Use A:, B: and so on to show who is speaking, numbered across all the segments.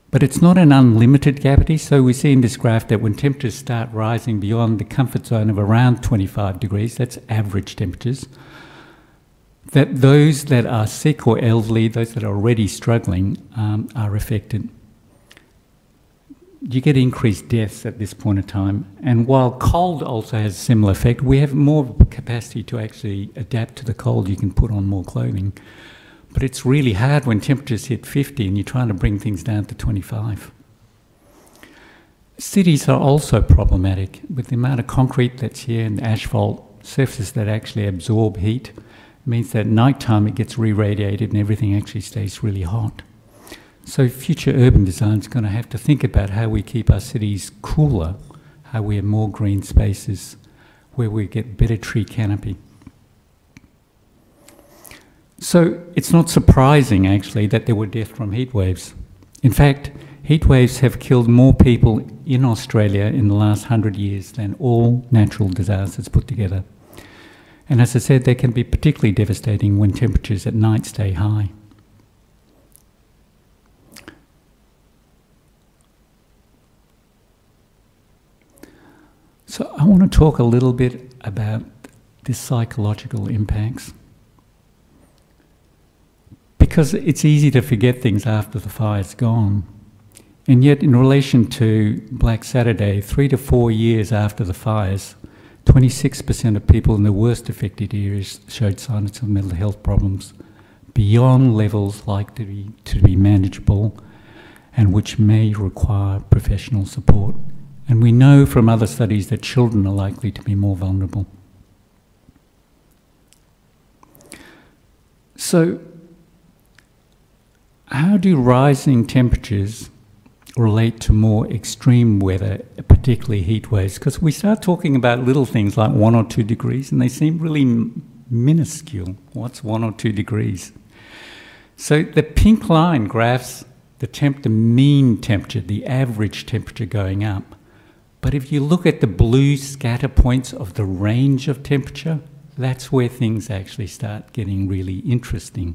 A: But it's not an unlimited cavity, so we see in this graph that when temperatures start rising beyond the comfort zone of around 25 degrees, that's average temperatures, that those that are sick or elderly, those that are already struggling, are affected. You get increased deaths at this point in time. And while cold also has a similar effect, we have more capacity to actually adapt to the cold. You can put on more clothing. But it's really hard when temperatures hit 50 and you're trying to bring things down to 25. Cities are also problematic with the amount of concrete that's here and asphalt surfaces that actually absorb heat. It means that at night time it gets re-radiated and everything actually stays really hot. So future urban design is going to have to think about how we keep our cities cooler, how we have more green spaces, where we get better tree canopy. So it's not surprising, actually, that there were deaths from heat waves. In fact, heat waves have killed more people in Australia in the last 100 years than all natural disasters put together. And as I said, they can be particularly devastating when temperatures at night stay high. So I want to talk a little bit about the psychological impacts. Because it's easy to forget things after the fire's gone. And yet, in relation to Black Saturday, 3 to 4 years after the fires, 26% of people in the worst affected areas showed signs of mental health problems beyond levels likely to be manageable and which may require professional support. And we know from other studies that children are likely to be more vulnerable. So, how do rising temperatures relate to more extreme weather, particularly heat waves? Because we start talking about little things like 1 or 2 degrees, and they seem really minuscule. What's 1 or 2 degrees? So the pink line graphs the mean temperature, the average temperature going up. But if you look at the blue scatter points of the range of temperature, that's where things actually start getting really interesting.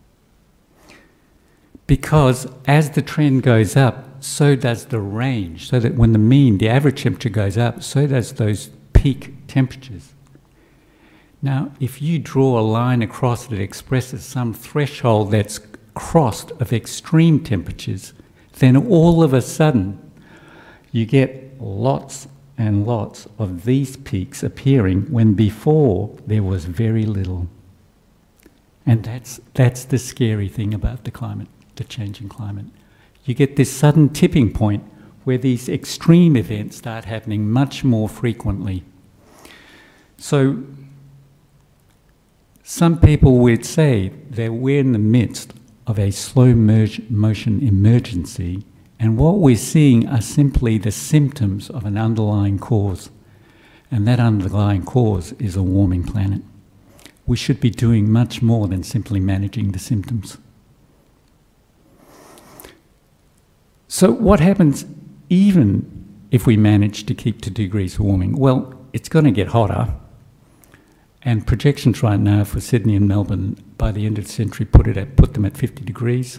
A: Because as the trend goes up, so does the range. So that when the average temperature goes up, so does those peak temperatures. Now, if you draw a line across that expresses some threshold that's crossed of extreme temperatures, then all of a sudden you get lots and lots of these peaks appearing when before there was very little. And that's the scary thing about the climate, the changing climate. You get this sudden tipping point where these extreme events start happening much more frequently. So some people would say that we're in the midst of a slow motion emergency, and what we're seeing are simply the symptoms of an underlying cause. And that underlying cause is a warming planet. We should be doing much more than simply managing the symptoms. So what happens even if we manage to keep 2 degrees warming? Well, it's going to get hotter. And projections right now for Sydney and Melbourne by the end of the century put them at 50 degrees.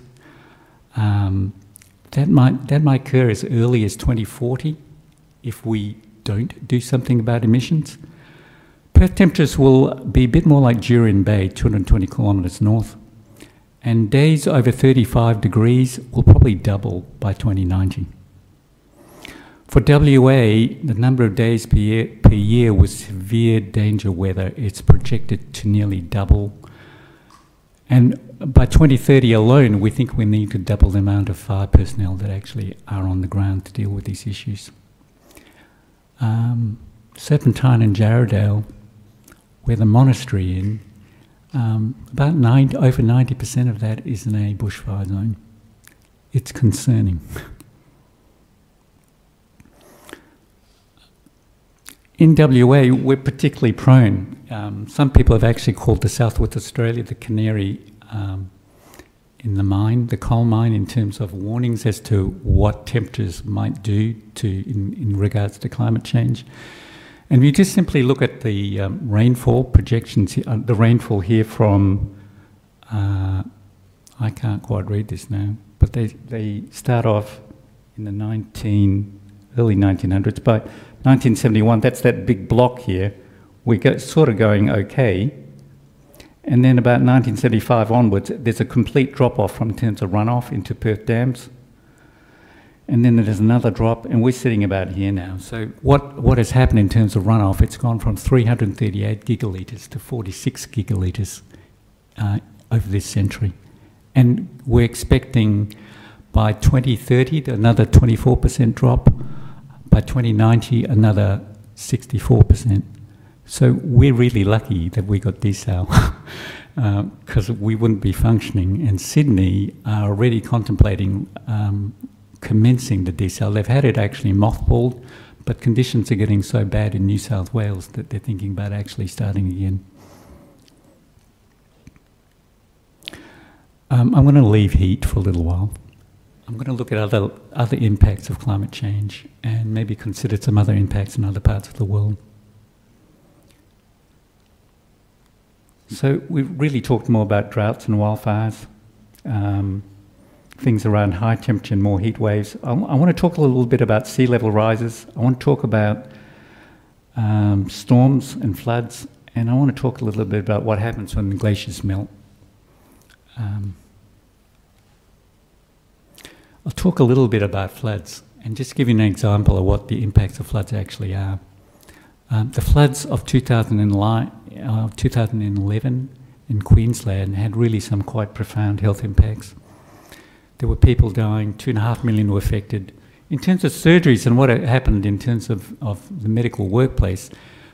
A: That might occur as early as 2040 if we don't do something about emissions. Perth temperatures will be a bit more like Jurien Bay, 220 kilometres north. And days over 35 degrees will probably double by 2090. For WA, the number of days per year with severe danger weather is projected to nearly double. And by 2030 alone, we think we need to double the amount of fire personnel that actually are on the ground to deal with these issues. Serpentine and Jarrahdale, where the monastery in, over 90% of that is in a bushfire zone. It's concerning. In WA, we're particularly prone. Some people have actually called the Southwest Australia the canary in the mine, the coal mine, in terms of warnings as to what temperatures might do in regards to climate change. And if you just simply look at the rainfall projections, the rainfall here from, I can't quite read this now, but they start off in the early 1900s. By 1971, that's that big block here. We're sort of going okay. And then about 1975 onwards, there's a complete drop-off in terms of runoff into Perth dams. And then there's another drop, and we're sitting about here now. So what has happened in terms of runoff, it's gone from 338 gigalitres to 46 gigalitres over this century. And we're expecting by 2030 another 24% drop, by 2090 another 64%. So we're really lucky that we got desal, because we wouldn't be functioning. And Sydney are already contemplating commencing the desal. They've had it actually mothballed, but conditions are getting so bad in New South Wales that they're thinking about actually starting again. I'm going to leave heat for a little while. I'm going to look at other impacts of climate change and maybe consider some other impacts in other parts of the world. So we've really talked more about droughts and wildfires, things around high temperature and more heat waves. I want to talk a little bit about sea level rises. I want to talk about storms and floods, and I want to talk a little bit about what happens when the glaciers melt. I'll talk a little bit about floods and just give you an example of what the impacts of floods actually are. The floods of 2011 in Queensland had really some quite profound health impacts. There were people dying, 2.5 million were affected. In terms of surgeries and what happened in terms of the medical workplace,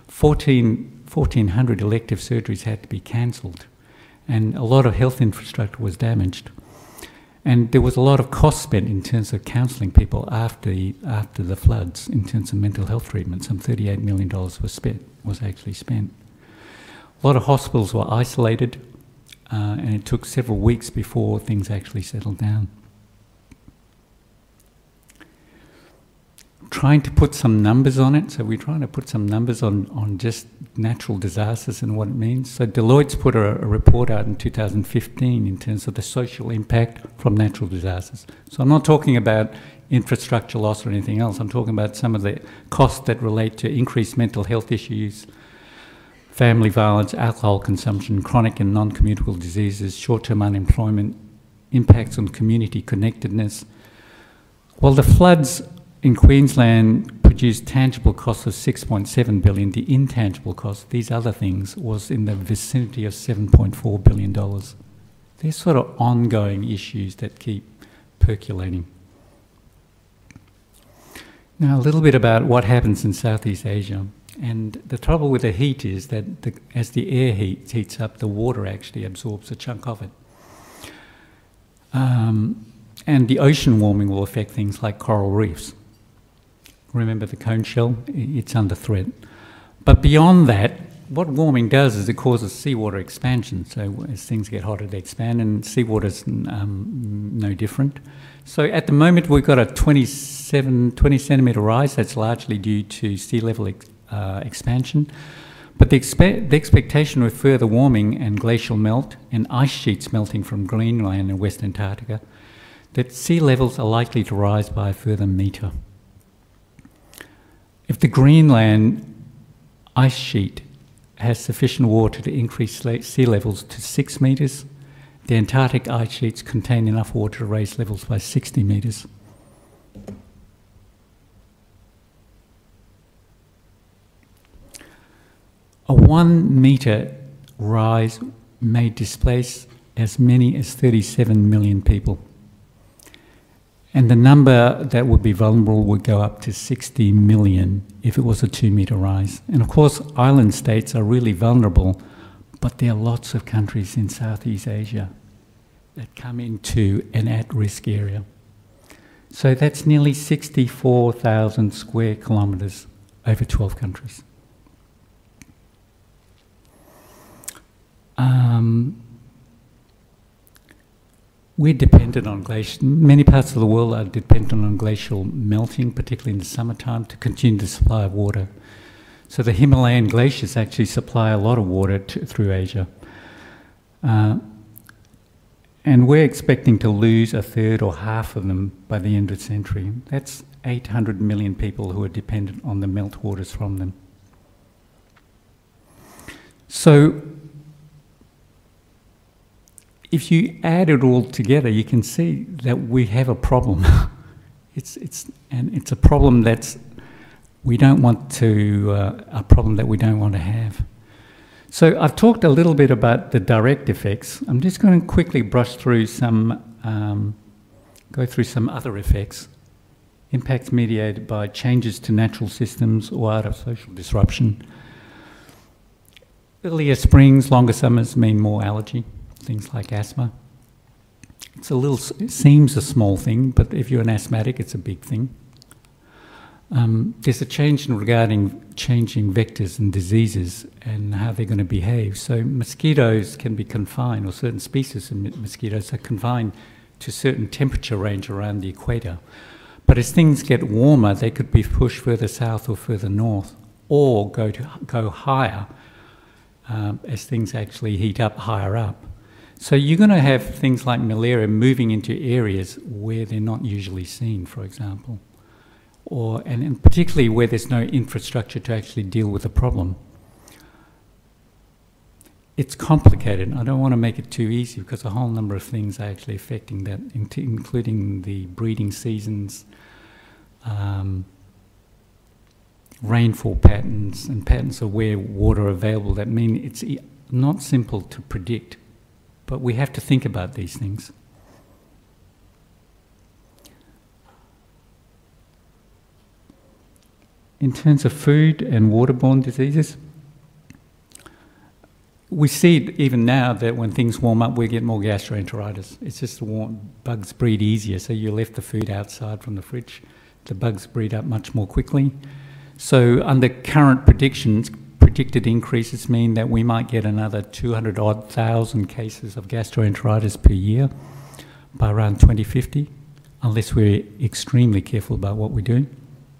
A: 1,400 elective surgeries had to be cancelled, and a lot of health infrastructure was damaged. And there was a lot of cost spent in terms of counselling people after the floods, in terms of mental health treatment. Some $38 million was actually spent. A lot of hospitals were isolated, and it took several weeks before things actually settled down. Trying to put some numbers on it, so we're trying to put some numbers on just natural disasters and what it means. So Deloitte's put a report out in 2015 in terms of the social impact from natural disasters. So I'm not talking about infrastructure loss or anything else. I'm talking about some of the costs that relate to increased mental health issues, family violence, alcohol consumption, chronic and non-communicable diseases, short-term unemployment, impacts on community connectedness. While the floods in Queensland produced tangible costs of $6.7 billion, the intangible costs, these other things, was in the vicinity of $7.4 billion. They're sort of ongoing issues that keep percolating. Now, a little bit about what happens in Southeast Asia. And the trouble with the heat is that as the air heats up, the water actually absorbs a chunk of it. And the ocean warming will affect things like coral reefs. Remember the cone shell? It's under threat. But beyond that, what warming does is it causes seawater expansion. So as things get hotter, they expand, and seawater's no different. So at the moment, we've got a 20 centimetre rise. That's largely due to sea level expansion. But the expectation with further warming and glacial melt and ice sheets melting from Greenland and West Antarctica, that sea levels are likely to rise by a further metre. If the Greenland ice sheet has sufficient water to increase sea levels to 6 metres, the Antarctic ice sheets contain enough water to raise levels by 60 metres. A 1 metre rise may displace as many as 37 million people. And the number that would be vulnerable would go up to 60 million if it was a 2 metre rise. And of course, island states are really vulnerable, but there are lots of countries in Southeast Asia that come into an at-risk area. So that's nearly 64,000 square kilometres over 12 countries. We're dependent on glacial. Many parts of the world are dependent on glacial melting, particularly in the summertime, to continue the supply of water. So the Himalayan glaciers actually supply a lot of water through Asia. And And we're expecting to lose a third or half of them by the end of the century. That's 800 million people who are dependent on the meltwaters from them. So if you add it all together, you can see that we have a problem. It's a problem that's we don't want to a problem that we don't want to have. So I've talked a little bit about the direct effects. I'm just going to quickly brush through go through some other effects. Impacts mediated by changes to natural systems or out of social disruption. Earlier springs, longer summers mean more allergy, things like asthma. It seems a small thing, but if you're an asthmatic, it's a big thing. There's a change regarding changing vectors and diseases and how they're going to behave. So mosquitoes can be confined, or certain species of mosquitoes are confined to a certain temperature range around the equator. But as things get warmer, they could be pushed further south or further north, or go higher as things actually heat up higher up. So you're going to have things like malaria moving into areas where they're not usually seen, for example. And particularly where there's no infrastructure to actually deal with the problem. It's complicated. I don't want to make it too easy because a whole number of things are actually affecting that, including the breeding seasons, rainfall patterns, and patterns of where water are available that mean it's not simple to predict, but we have to think about these things. In terms of food and waterborne diseases, we see it even now that when things warm up, we get more gastroenteritis. It's just bugs breed easier, so you left the food outside from the fridge. The bugs breed up much more quickly. So under current predictions, predicted increases mean that we might get another 200,000 cases of gastroenteritis per year by around 2050, unless we're extremely careful about what we're doing.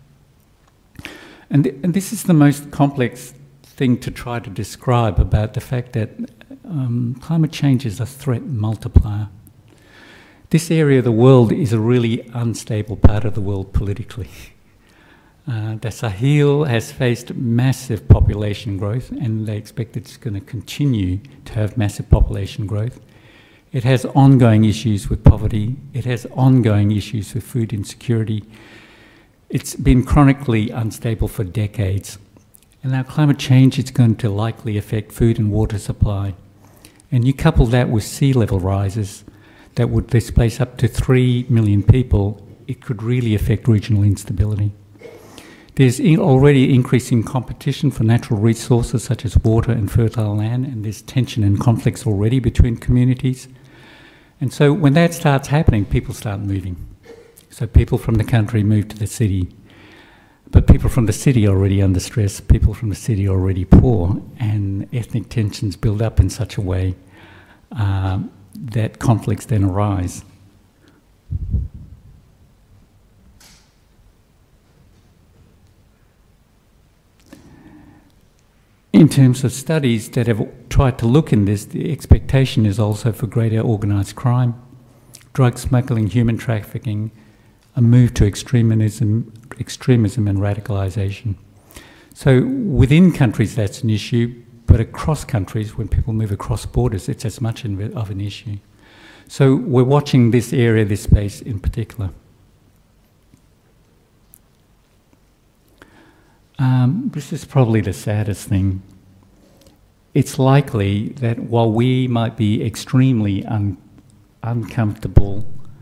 A: And this is the most complex thing to try to describe about the fact that climate change is a threat multiplier. This area of the world is a really unstable part of the world politically. The Sahel has faced massive population growth, and they expect it's going to continue to have massive population growth. It has ongoing issues with poverty. It has ongoing issues with food insecurity. It's been chronically unstable for decades. And now climate change is going to likely affect food and water supply. And you couple that with sea level rises that would displace up to 3 million people, it could really affect regional instability. There's already increasing competition for natural resources such as water and fertile land, and there's tension and conflicts already between communities. And so when that starts happening, people start moving. So people from the country move to the city, but people from the city are already under stress, people from the city are already poor, and ethnic tensions build up in such a way that conflicts then arise. In terms of studies that have tried to look in this, the expectation is also for greater organised crime, drug smuggling, human trafficking, a move to extremism and radicalisation. So within countries that's an issue, but across countries, when people move across borders, it's as much of an issue. So we're watching this area, this space in particular. This is probably the saddest thing. It's likely that while we might be extremely uncomfortable,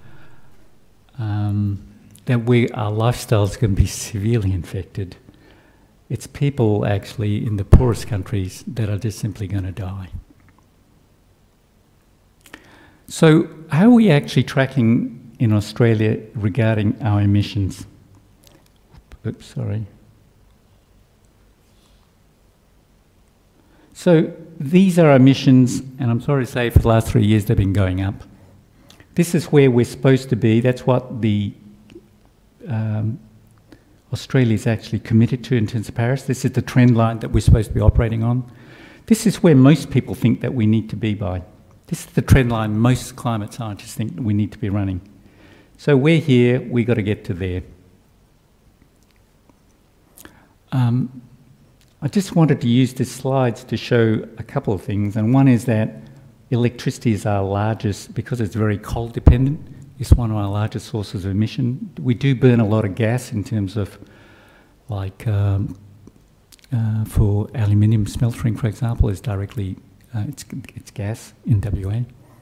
A: that our lifestyle is going to be severely infected. It's people actually in the poorest countries that are just simply going to die. So how are we actually tracking in Australia regarding our emissions? Oops, sorry. So these are emissions, and I'm sorry to say for the last 3 years they've been going up. This is where we're supposed to be. That's what the Australia is actually committed to in terms of Paris. This is the trend line that we're supposed to be operating on. This is where most people think that we need to be by. This is the trend line most climate scientists think we need to be running. So we're here, we've got to get to there. I just wanted to use these slides to show a couple of things, and one is that electricity is our largest, because it's very coal dependent, it's one of our largest sources of emission. We do burn a lot of gas in terms of, like, for aluminium smelting, for example, is directly, it's gas in WA.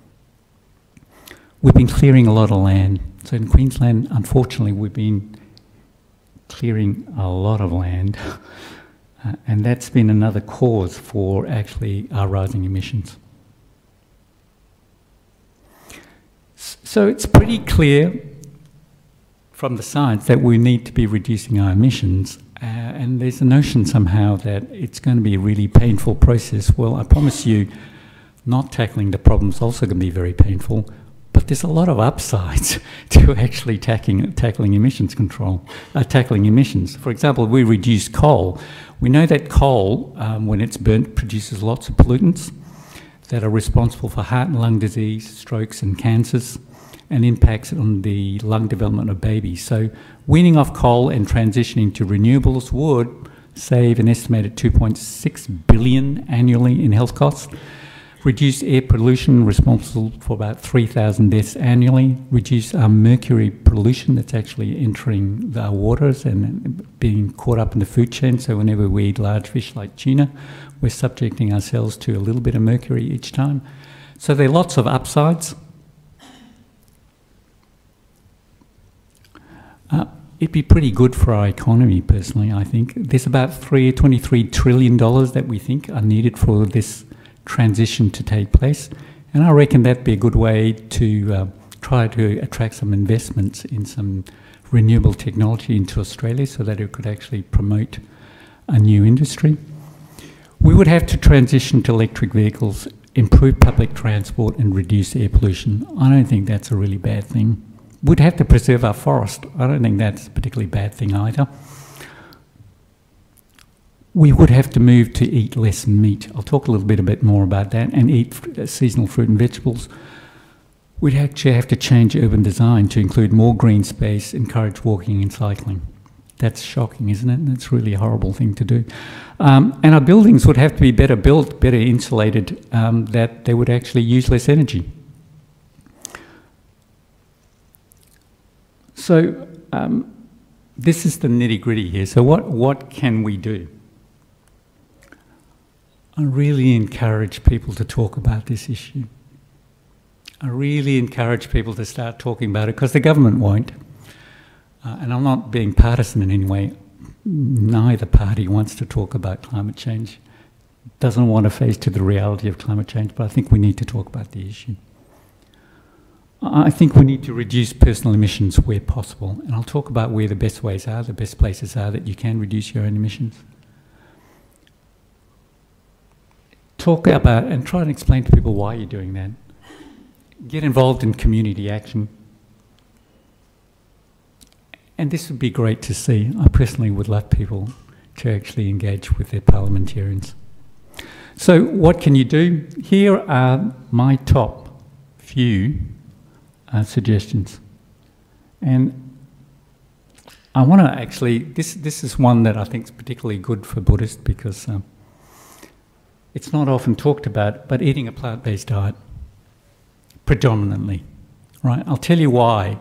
A: We've been clearing a lot of land. So in Queensland, unfortunately, we've been clearing a lot of land, and that's been another cause for actually our rising emissions. So it's pretty clear from the science that we need to be reducing our emissions, and there's a notion somehow that it's going to be a really painful process. Well, I promise you, not tackling the problem is also going to be very painful, but there's a lot of upsides to actually tackling emissions control, tackling emissions. For example, we reduce coal. We know that coal, when it's burnt, produces lots of pollutants that are responsible for heart and lung disease, strokes and cancers, and impacts on the lung development of babies. So weaning off coal and transitioning to renewables would save an estimated $2.6 billion annually in health costs, reduce air pollution responsible for about 3,000 deaths annually, reduce our mercury pollution that's actually entering the waters and being caught up in the food chain. So whenever we eat large fish like tuna, we're subjecting ourselves to a little bit of mercury each time. So there are lots of upsides. It'd be pretty good for our economy, personally, I think. There's about $23 trillion that we think are needed for this transition to take place. And I reckon that'd be a good way to try to attract some investments in some renewable technology into Australia so that it could actually promote a new industry. We would have to transition to electric vehicles, improve public transport and reduce air pollution. I don't think that's a really bad thing. We'd have to preserve our forest. I don't think that's a particularly bad thing either. We would have to move to eat less meat. I'll talk a little bit more about that, and eat seasonal fruit and vegetables. We'd actually have to change urban design to include more green space, encourage walking and cycling. That's shocking, isn't it? That's really a horrible thing to do. And our buildings would have to be better built, better insulated, that they would actually use less energy. So this is the nitty-gritty here. So what can we do? I really encourage people to talk about this issue. I really encourage people to start talking about it, because the government won't. And I'm not being partisan in any way. Neither party wants to talk about climate change, doesn't want to face to the reality of climate change, but I think we need to talk about the issue. I think we need to reduce personal emissions where possible, and I'll talk about where the best ways are, the best places are that you can reduce your own emissions. Talk about and try and explain to people why you're doing that. Get involved in community action. And this would be great to see. I personally would love people to actually engage with their parliamentarians. So what can you do? Here are my top few suggestions. And I want to actually, this is one that I think is particularly good for Buddhists, because it's not often talked about, but eating a plant-based diet, predominantly, right? I'll tell you why.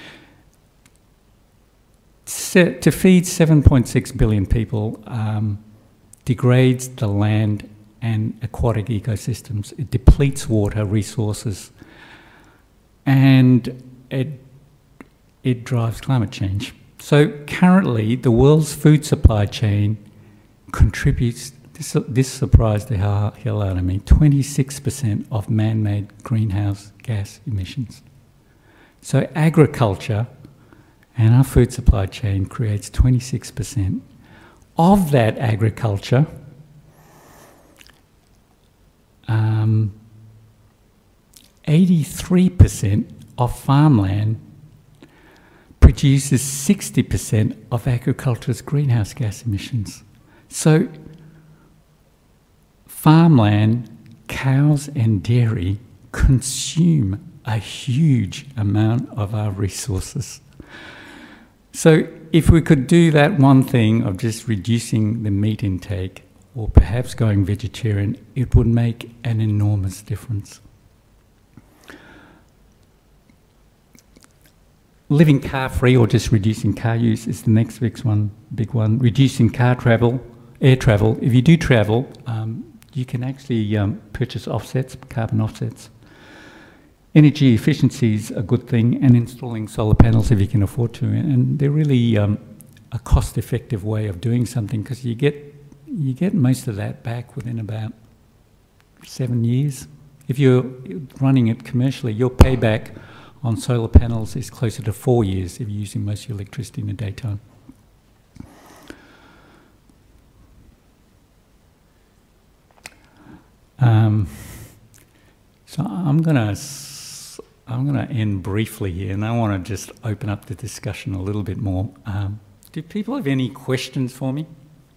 A: To feed 7.6 billion people degrades the land and aquatic ecosystems. It depletes water resources, and it drives climate change. So currently, the world's food supply chain contributes, this surprised the hell out of me, 26% of man-made greenhouse gas emissions. So agriculture and our food supply chain creates 26%. Of that agriculture, 83% of farmland produces 60% of agriculture's greenhouse gas emissions. So farmland, cows and dairy consume a huge amount of our resources. So if we could do that one thing of just reducing the meat intake, or perhaps going vegetarian, it would make an enormous difference. Living car-free or just reducing car use is the next big one. Reducing car travel, air travel. If you do travel, you can actually purchase offsets, carbon offsets. Energy efficiency is a good thing, and installing solar panels if you can afford to. And they're really a cost-effective way of doing something, because you get most of that back within about 7 years. If you're running it commercially, your payback on solar panels is closer to 4 years if you're using most of your electricity in the daytime. So I'm gonna end briefly here, and I want to just open up the discussion a little bit more. Do people have any questions for me?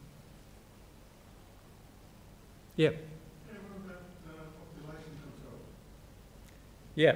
A: Yeah.
B: What about population control?
A: Yeah.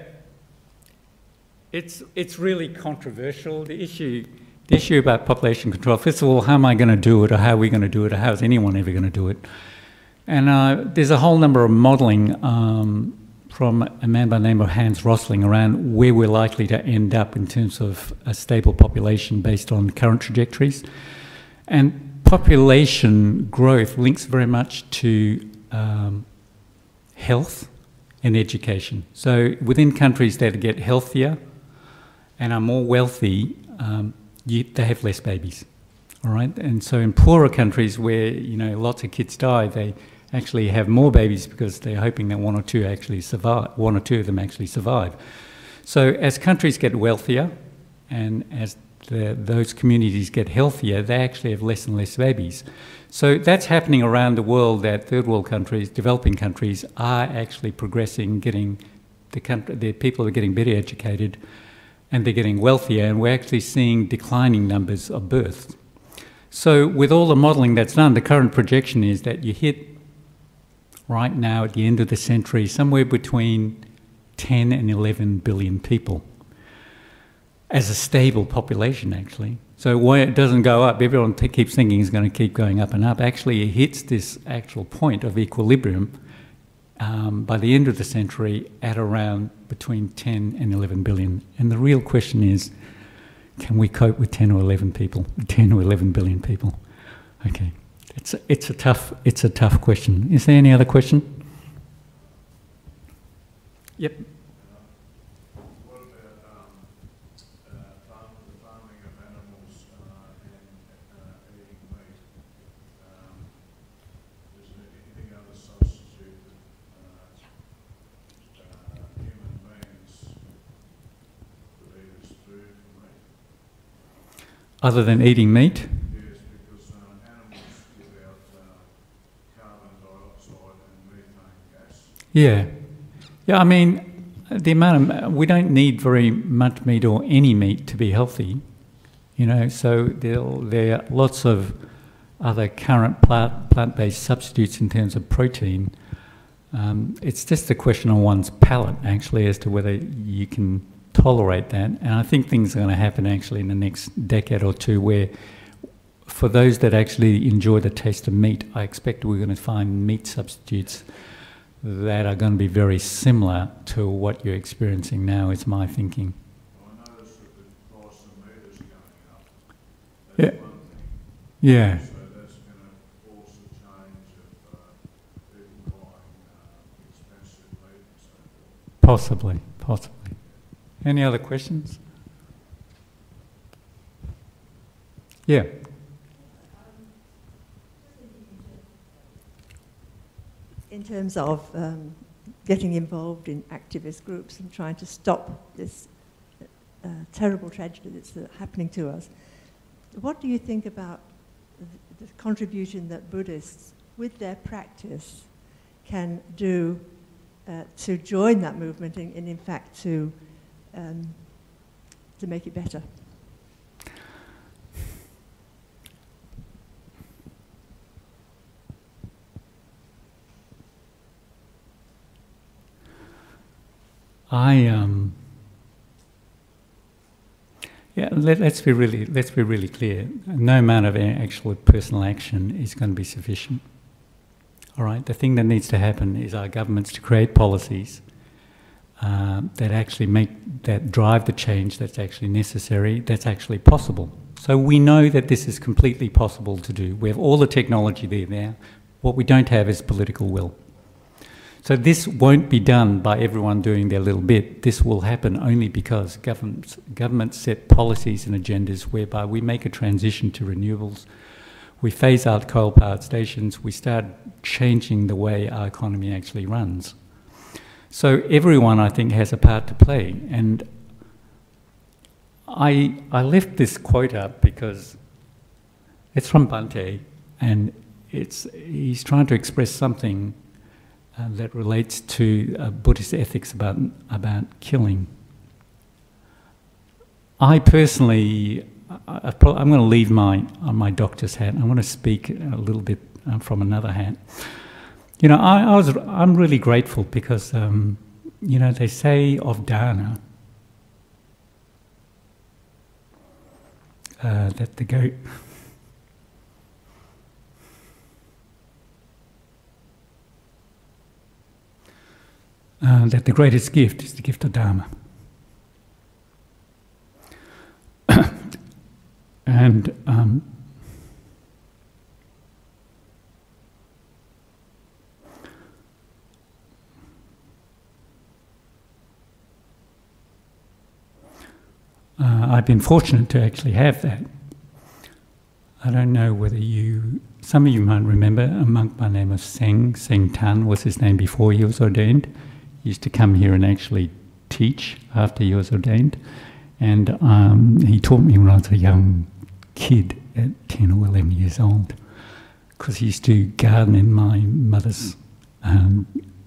A: It's really controversial. The issue about population control, first of all, how am I going to do it, or how are we going to do it, or how is anyone ever going to do it? And there's a whole number of modelling from a man by the name of Hans Rosling around where we're likely to end up in terms of a stable population based on current trajectories. And population growth links very much to health and education. So within countries that get healthier and are more wealthy, they have less babies, all right? And so in poorer countries where, lots of kids die, they actually have more babies because they're hoping that one or two of them actually survive. So as countries get wealthier and as those communities get healthier, they actually have less and less babies. So that's happening around the world, that third world countries, developing countries, are actually progressing, their people are getting better educated, and they're getting wealthier, and we're actually seeing declining numbers of births. So with all the modelling that's done, the current projection is that you hit, right now at the end of the century, somewhere between 10 and 11 billion people as a stable population, actually. So why it doesn't go up, everyone keeps thinking it's going to keep going up and up. Actually, it hits this actual point of equilibrium by the end of the century at around between 10 and 11 billion. And the real question is, can we cope with 10 or 11 billion people? Okay, it's a tough question. Is there any other question? Yep.
B: What about the farming of animals and eating meat? Is there anything other substitute that human beings could eat as food for meat?
A: Other than eating meat?
B: Yes, because animals give out carbon dioxide and methane gas.
A: Yeah. Yeah, I mean, the amount of, we don't need very much meat or any meat to be healthy, so there are lots of other current plant-based substitutes in terms of protein. It's just a question on one's palate, actually, as to whether you can tolerate that. And I think things are going to happen, actually, in the next decade or two, where for those that actually enjoy the taste of meat, I expect we're going to find meat substitutes that are going to be very similar to what you're experiencing now, is my thinking.
B: Well, I noticed that the price of meat is going up.
A: Yeah.
B: That's one thing.
A: Yeah.
B: So that's going to force a change of people buying expensive meat and so forth.
A: Possibly. Any other questions? Yeah.
C: In terms of getting involved in activist groups and trying to stop this terrible tragedy that's happening to us, what do you think about the contribution that Buddhists, with their practice, can do to join that movement and in fact to make it better?
A: Yeah, let's be really clear. No amount of actual personal action is going to be sufficient. All right. The thing that needs to happen is our governments to create policies that actually drive the change that's actually necessary, that's actually possible. So we know that this is completely possible to do. We have all the technology there now. What we don't have is political will. So this won't be done by everyone doing their little bit. This will happen only because governments set policies and agendas whereby we make a transition to renewables, we phase out coal-powered stations, we start changing the way our economy actually runs. So everyone, I think, has a part to play. And I left this quote up because it's from Bhante, and he's trying to express something that relates to Buddhist ethics about killing. I personally, I'm going to leave my doctor's hat. I want to speak a little bit from another hat. You know, I'm really grateful because you know, they say of Dharna that the goat. That the greatest gift is the gift of Dharma. And I've been fortunate to actually have that. I don't know whether some of you might remember a monk by the name of Seng Tan was his name before he was ordained. He used to come here and actually teach after he was ordained. And he taught me when I was a young kid at 10 or 11 years old, because he used to garden in my mother's home.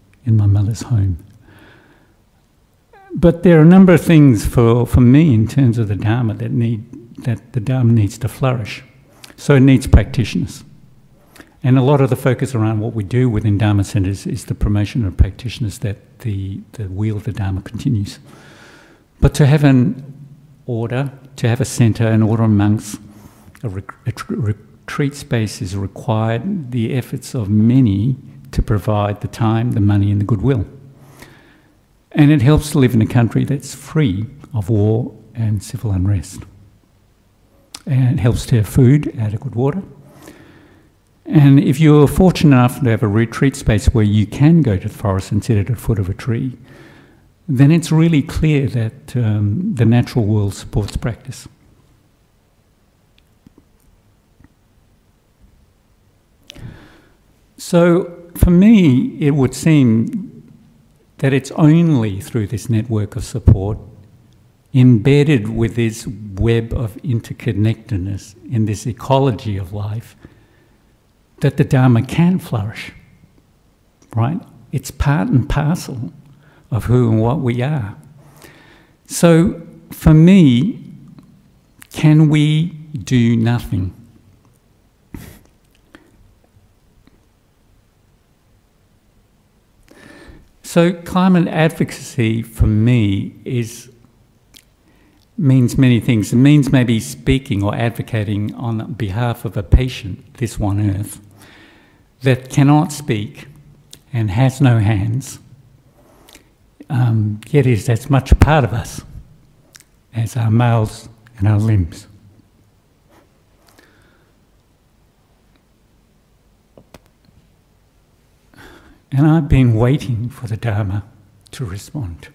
A: But there are a number of things for me in terms of the Dharma that the Dharma needs to flourish. So it needs practitioners. And a lot of the focus around what we do within Dharma centres is the promotion of practitioners, that the wheel of the Dharma continues. But to have an order, to have a centre, an order of monks, a retreat space is required, the efforts of many to provide the time, the money and the goodwill. And it helps to live in a country that's free of war and civil unrest. And it helps to have food, adequate water. And if you're fortunate enough to have a retreat space where you can go to the forest and sit at the foot of a tree, then it's really clear that the natural world supports practice. So for me, it would seem that it's only through this network of support, embedded with this web of interconnectedness in this ecology of life, that the Dharma can flourish, right? It's part and parcel of who and what we are. So for me, can we do nothing? So climate advocacy for me means many things. It means maybe speaking or advocating on behalf of a patient, this one earth, that cannot speak and has no hands, yet is as much a part of us as our mouths and our limbs. And I've been waiting for the Dharma to respond.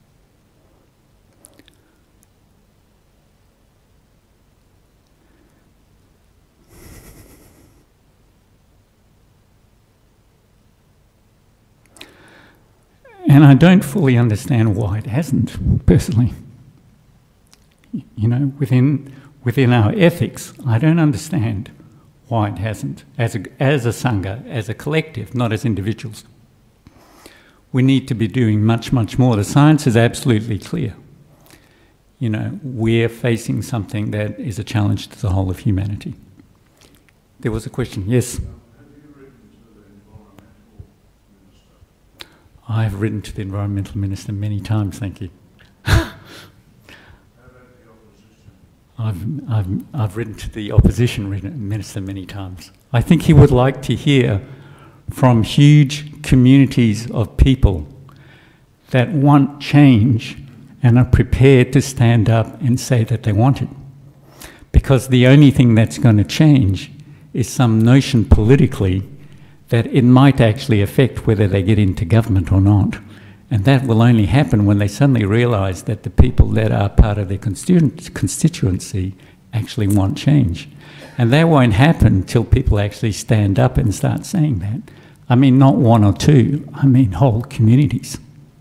A: And I don't fully understand why it hasn't, personally. You know, within our ethics, I don't understand why it hasn't, as a Sangha, as a collective, not as individuals. We need to be doing much, much more. The science is absolutely clear. You know, we're facing something that is a challenge to the whole of humanity. There was a question, yes?
B: Have you written to the environmental minister?
A: I've written to the Environmental Minister many times, thank you.
B: How about the opposition?
A: I've written to the opposition minister many times. I think he would like to hear from huge communities of people that want change and are prepared to stand up and say that they want it. Because the only thing that's going to change is some notion politically that it might actually affect whether they get into government or not. And that will only happen when they suddenly realise that the people that are part of their constituency actually want change. And that won't happen until people actually stand up and start saying that. I mean, not one or two, I mean whole communities.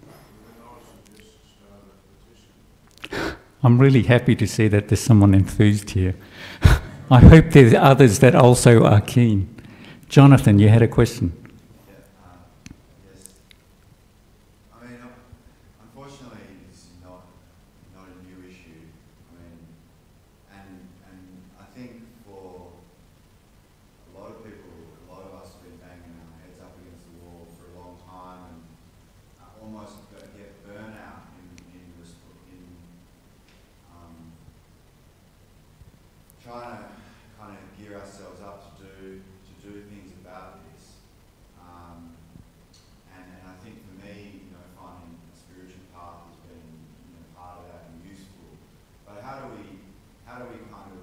A: I'm really happy to see that there's someone enthused here. I hope there's others that also are keen. Jonathan, you had a question.
D: Yes. I mean, unfortunately, it's not a new issue. I mean, and I think for a lot of people, a lot of us have been banging our heads up against the wall for a long time, and almost get burnout trying to kind of gear ourselves up to do things about this. And I think for me, finding a spiritual path has been part of that and useful. But how do we kind of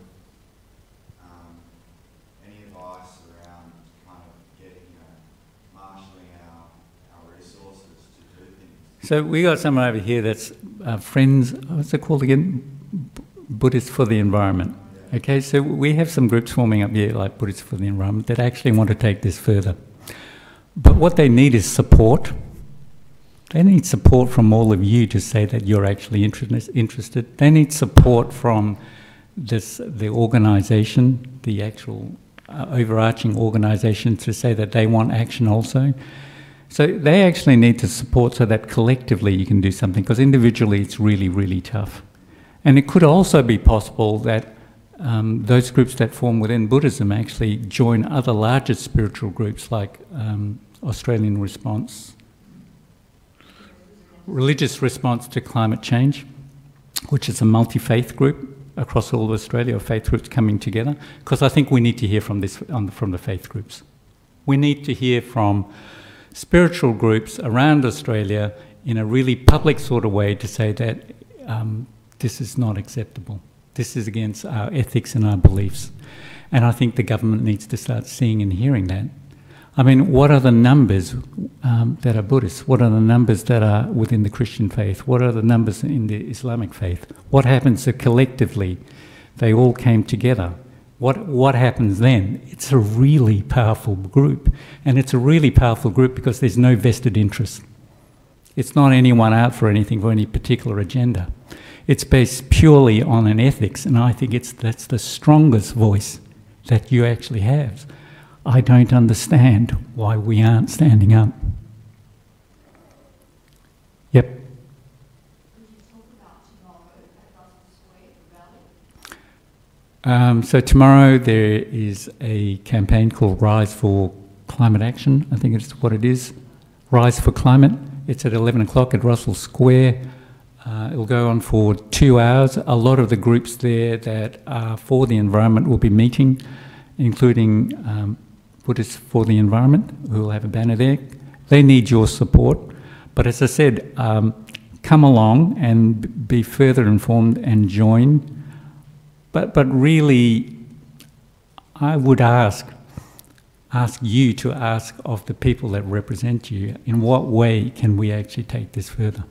D: any advice around kind of getting marshalling our resources to do things?
A: So we got someone over here that's Friends, what's it called again? Buddhists for the Environment. Okay, so we have some groups forming up here, like Buddhists for the Environment, that actually want to take this further. But what they need is support. They need support from all of you to say that you're actually interested. They need support from the organisation, the actual overarching organisation, to say that they want action also. So they actually need to support so that collectively you can do something, because individually it's really, really tough. And it could also be possible that those groups that form within Buddhism actually join other larger spiritual groups like Australian Response, Religious Response to Climate Change, which is a multi-faith group across all of Australia, of faith groups coming together, because I think we need to hear from the faith groups. We need to hear from spiritual groups around Australia in a really public sort of way to say that this is not acceptable. This is against our ethics and our beliefs. And I think the government needs to start seeing and hearing that. I mean, what are the numbers that are Buddhists? What are the numbers that are within the Christian faith? What are the numbers in the Islamic faith? What happens if collectively they all came together? What happens then? It's a really powerful group. And it's a really powerful group because there's no vested interest. It's not anyone out for anything, for any particular agenda. It's based purely on an ethics, and I think that's the strongest voice that you actually have. I don't understand why we aren't standing up. Yep.
E: Could you talk about tomorrow at Russell Square rally?
A: So tomorrow there is a campaign called Rise for Climate Action. I think it's what it is. Rise for Climate. It's at 11 o'clock at Russell Square. It'll go on for 2 hours. A lot of the groups there that are for the environment will be meeting, including Buddhists for the Environment, who will have a banner there. They need your support. But as I said, come along and be further informed and join. But really, I would ask you to ask of the people that represent you, in what way can we actually take this further?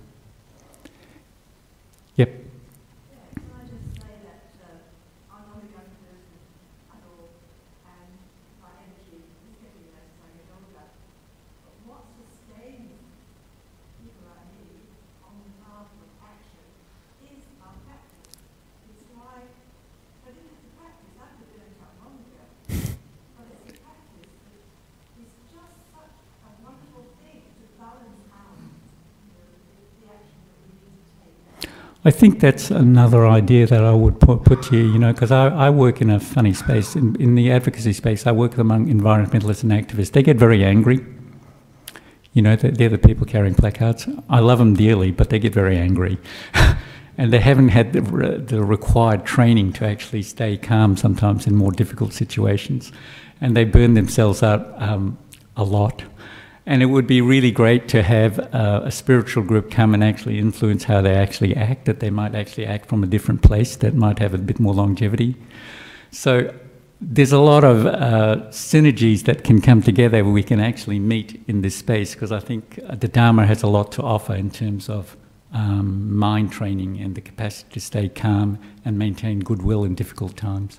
A: Yep.
E: Yeah, can I just say that I'm not a young person at all, and my energy is getting less as I get older. But what sustains people like me on the path of action is our practice. It's like, I didn't have to practice, I could have done it not long ago. But it's a practice that is just such a wonderful thing to balance out the action that we need to take.
A: I think that's another idea that I would put to you, because I work in a funny space. In the advocacy space, I work among environmentalists and activists. They get very angry. You know, they're the people carrying placards. I love them dearly, but they get very angry. And they haven't had the required training to actually stay calm sometimes in more difficult situations. And they burn themselves out a lot. And it would be really great to have a spiritual group come and actually influence how they actually act, that they might actually act from a different place that might have a bit more longevity. So there's a lot of synergies that can come together where we can actually meet in this space, because I think the Dharma has a lot to offer in terms of mind training and the capacity to stay calm and maintain goodwill in difficult times.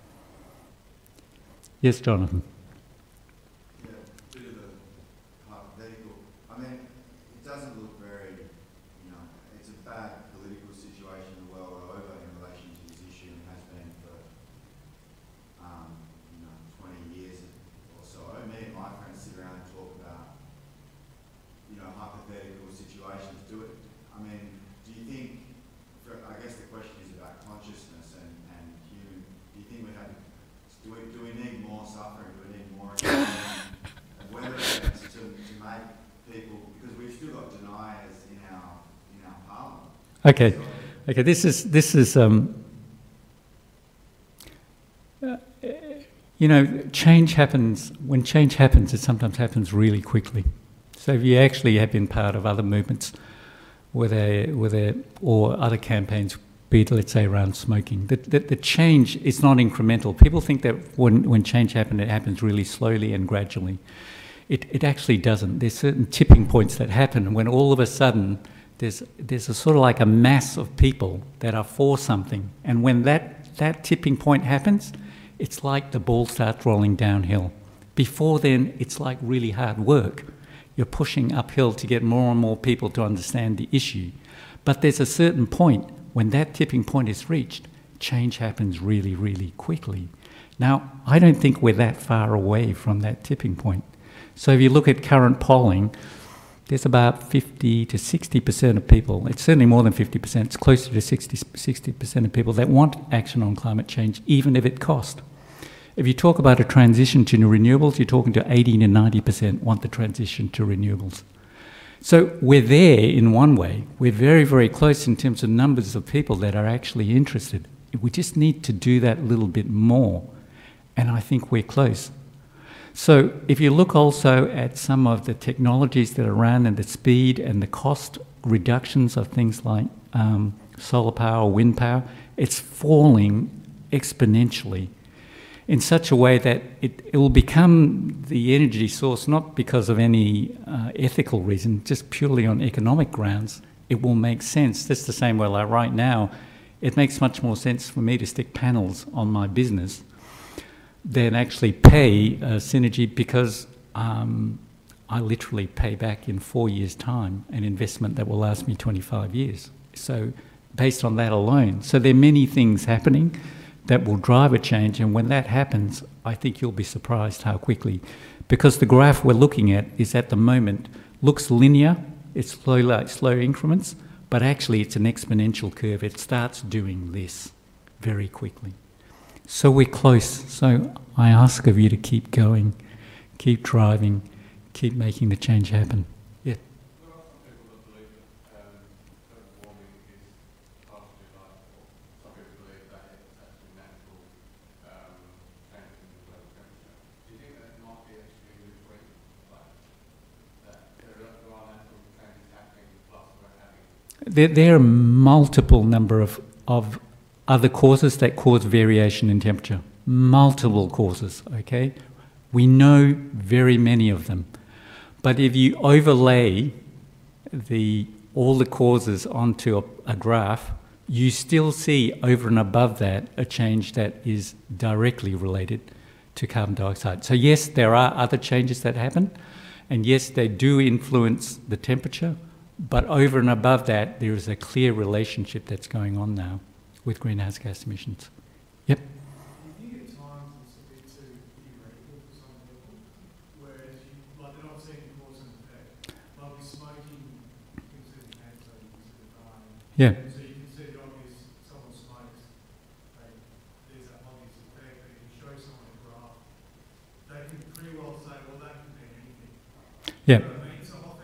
A: Yes, Jonathan.
D: Yeah, due to the hypothetical, I mean, it doesn't look very, you know, it's a bad political situation the world over in relation to this issue, and has been for, you know, 20 years or so. Me and my friends sit around and talk about, you know, hypothetical situations. I mean, do you think, I guess the question is about consciousness and human, do you think do we need more suffering, do we need more and whether it's to make people, because we've still got deniers in our parliament.
A: Okay,
D: So,
A: okay. This is you know, change happens. When change happens, it sometimes happens really quickly. So if you actually have been part of other movements, or other campaigns, be it, let's say, around smoking, the change is not incremental. People think that when change happens, it happens really slowly and gradually. It actually doesn't. There's certain tipping points that happen when all of a sudden there's a sort of like a mass of people that are for something, and when that tipping point happens, it's like the ball starts rolling downhill. Before then, it's like really hard work. You're pushing uphill to get more and more people to understand the issue. But there's a certain point when that tipping point is reached, change happens really, really quickly. Now, I don't think we're that far away from that tipping point. So if you look at current polling, there's about 50 to 60% of people, it's certainly more than 50%, it's closer to 60% of people that want action on climate change, even if it costs. If you talk about a transition to renewables, you're talking to 80 to 90% want the transition to renewables. So we're there in one way. We're very, very close in terms of numbers of people that are actually interested. We just need to do that a little bit more, and I think we're close. So if you look also at some of the technologies that are around and the speed and the cost reductions of things like solar power, wind power, it's falling exponentially in such a way that it will become the energy source, not because of any ethical reason, just purely on economic grounds. It will make sense. Just the same way, like right now, it makes much more sense for me to stick panels on my business than actually pay Synergy, because I literally pay back in 4 years' time an investment that will last me 25 years. So based on that alone. So there are many things happening that will drive a change, and when that happens, I think you'll be surprised how quickly. Because the graph we're looking at is, at the moment, looks linear, it's slow, like slow increments, but actually it's an exponential curve. It starts doing this very quickly. So we're close. So I ask of you to keep going, keep driving, keep making the change happen. Yeah.
B: There are some people that believe that global warming is partially like, or some people believe that it's actually natural changes in the global temperature. Do you think that might be actually in between? Like, that there are natural changes happening plus we're having?
A: There are multiple number of other causes that cause variation in temperature. Multiple causes, okay? We know very many of them. But if you overlay all the causes onto a graph, you still see over and above that a change that is directly related to carbon dioxide. So yes, there are other changes that happen, and yes, they do influence the temperature, but over and above that, there is a clear relationship that's going on now with greenhouse gas emissions. Yep.
F: Do you think at times it's a bit too theoretical for some people? Whereas, like, they're not seeing cause and effect. Like with smoking, you can see the cancer, you can see the dying.
A: Yeah.
F: So you can see the obvious, someone smokes, there's that obvious effect, but if you show someone a graph, they can pretty well say, well, that could be anything.
A: Yeah.
F: You know what I mean? So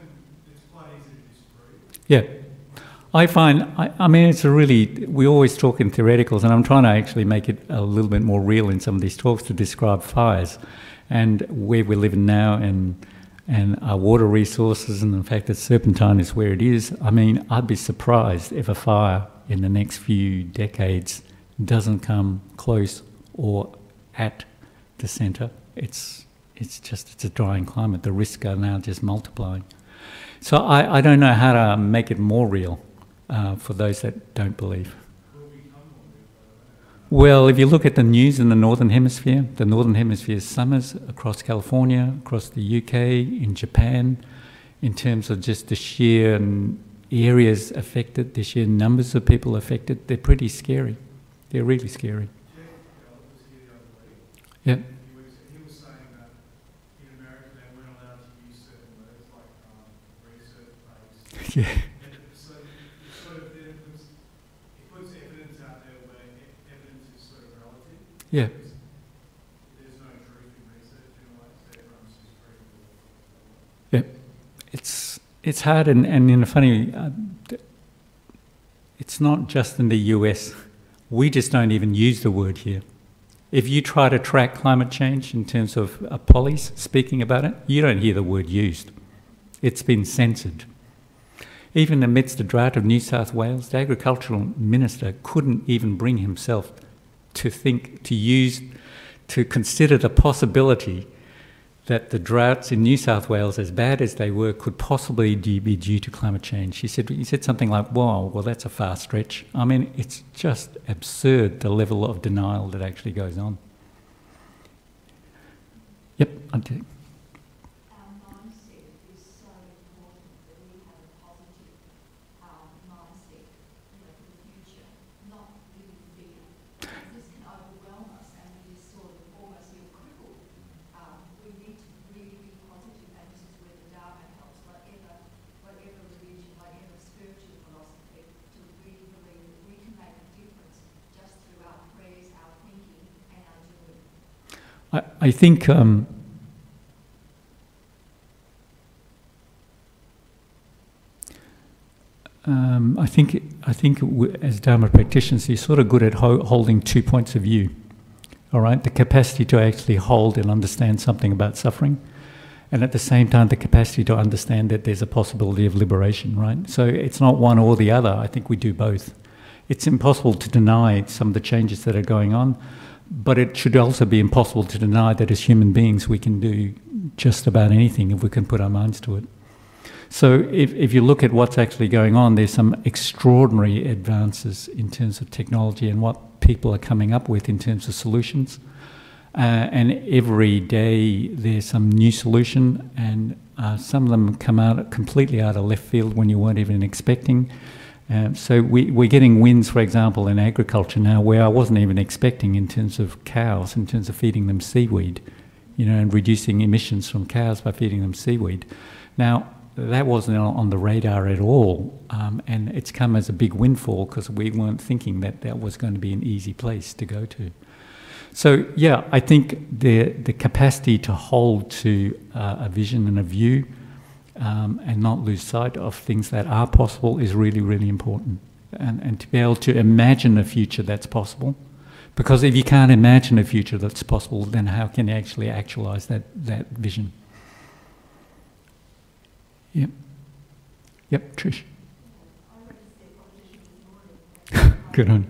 A: Yeah. I mean, it's a really, we always talk in theoreticals, and I'm trying to actually make it a little bit more real in some of these talks to describe fires and where we're living now and our water resources and the fact that Serpentine is where it is. I mean, I'd be surprised if a fire in the next few decades doesn't come close or at the centre. It's a drying climate. The risks are now just multiplying. So I don't know how to make it more real for those that don't believe. Well, if you look at the news in the Northern Hemisphere's summers across California, across the UK, in Japan, in terms of just the sheer areas affected, the sheer numbers of people affected, they're pretty scary. They're really scary. Yeah.
F: He was saying that in America they weren't allowed to use certain words like research-based.
A: Yeah.
F: So it sort of then puts evidence out there where evidence is sort of relative.
A: Yeah.
F: There's no truth in research in a way, so everyone's just free.
A: Yeah. It's hard and in a funny, it's not just in the US. We just don't even use the word here. If you try to track climate change in terms of pollies speaking about it, you don't hear the word used. It's been censored. Even amidst the drought of New South Wales, the agricultural minister couldn't even bring himself to consider the possibility that the droughts in New South Wales, as bad as they were, could possibly be due to climate change. He said something like, "Wow, well, that's a far stretch." I mean, it's just absurd, the level of denial that actually goes on. Yep, I do.
E: Our mindset is so important that we have a positive mindset, for the future, not living in fear. This can overwhelm us and we just sort of almost feel crippled. We need to really be positive, and this is where the Dharma helps, whatever religion, whatever spiritual philosophy, to really believe that we can make a difference just through our prayers, our thinking, and our doing.
A: I think as Dharma practitioners, you're sort of good at holding 2 points of view. All right, the capacity to actually hold and understand something about suffering, and at the same time the capacity to understand that there's a possibility of liberation, right? So it's not one or the other. I think we do both. It's impossible to deny some of the changes that are going on, but it should also be impossible to deny that as human beings we can do just about anything if we can put our minds to it. So if you look at what's actually going on, there's some extraordinary advances in terms of technology and what people are coming up with in terms of solutions. And every day there's some new solution, and some of them come out completely out of left field when you weren't even expecting. So we're getting wins, for example, in agriculture now where I wasn't even expecting, in terms of cows, in terms of feeding them seaweed, and reducing emissions from cows by feeding them seaweed. Now, that wasn't on the radar at all, and it's come as a big windfall because we weren't thinking that that was going to be an easy place to go to. So, yeah, I think the capacity to hold to a vision and a view and not lose sight of things that are possible is really, really important. And to be able to imagine a future that's possible. Because if you can't imagine a future that's possible, then how can you actually actualise that vision? Yep. Yep, Trish. Good on.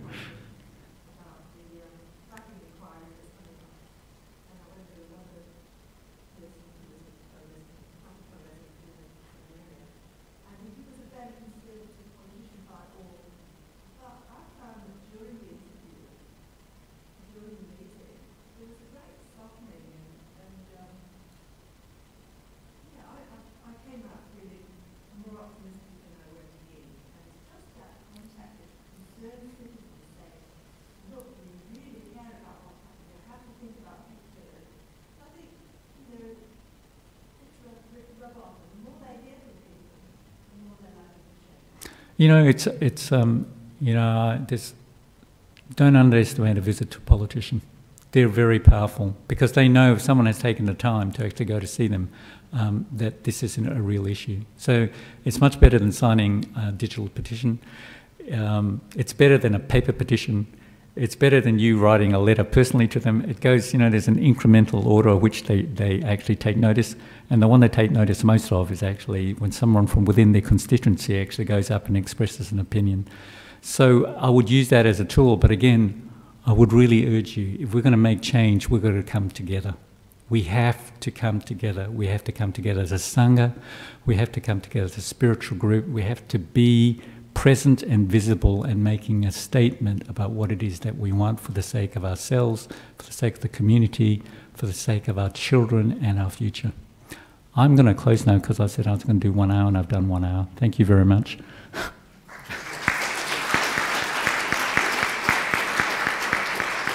A: Don't underestimate a visit to a politician. they're very powerful because they know if someone has taken the time to actually go to see them, that this isn't a real issue. So it's much better than signing a digital petition. It's better than a paper petition. It's better than you writing a letter personally to them. It goes, there's an incremental order of which they actually take notice. And the one they take notice most of is actually when someone from within their constituency actually goes up and expresses an opinion. So I would use that as a tool, but again, I would really urge you, if we're going to make change, we've got to come together. We have to come together. We have to come together as a Sangha. We have to come together as a spiritual group. We have to be present and visible and making a statement about what it is that we want for the sake of ourselves, for the sake of the community, for the sake of our children and our future. I'm going to close now because I said I was going to do 1 hour and I've done 1 hour. Thank you very much.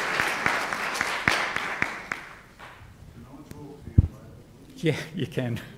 A: Yeah, you can.